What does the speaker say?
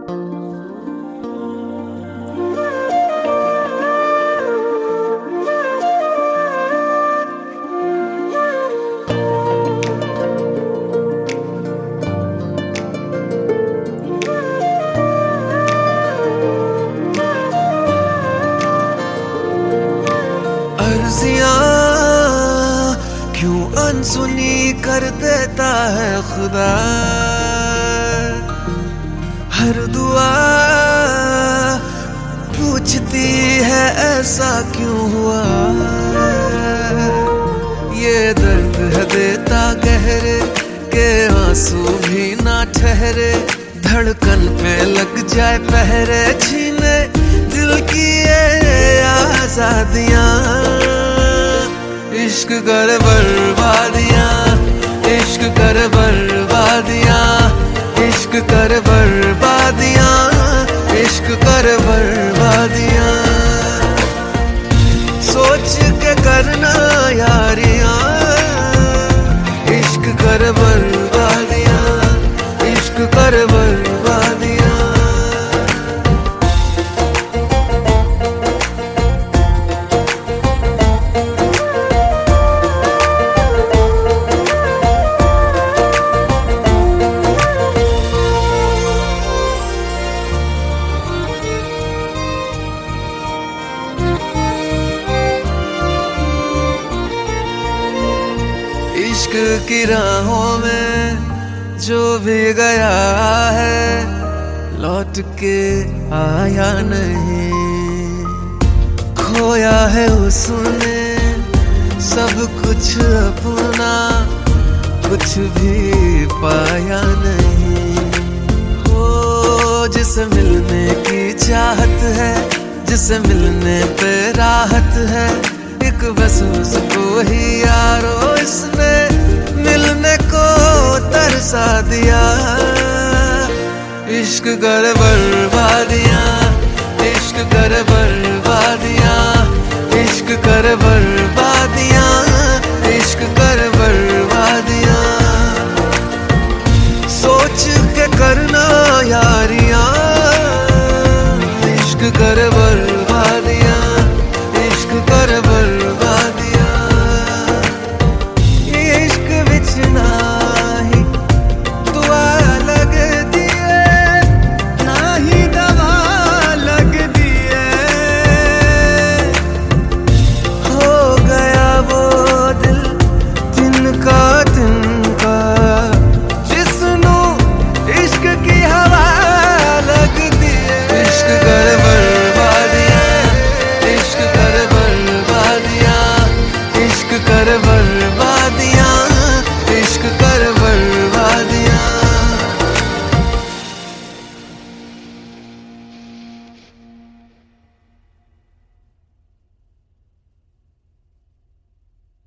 क्यों अनसुनी कर देता है खुदा, हर दुआ पूछती है ऐसा क्यों हुआ। ये दर्द है देता गहरे के आंसू भी ना ठहरे, धड़कन पे लग जाए पहरे, छीने दिल की ये आजादियां। इश्क कर बर्बादियां, इश्क कर बर्बादियां, इश्क कर बर्बादियां, इश्क कर बर्बादियां। सोच के करना यारियां, इश्क कर बर्बादियां, इश्क कर बर्बादियां। इश्क की राहों में जो भी गया है लौट के आया नहीं, खोया है उसने सब कुछ अपना, कुछ भी पाया नहीं। हो जिसे मिलने की चाहत है, जिसे मिलने पे राहत है, एक बस उसको ही यारो इसने मिलने को तरसा दिया। इश्क कर बर्बादियां, इश्क कर बर्बादियां।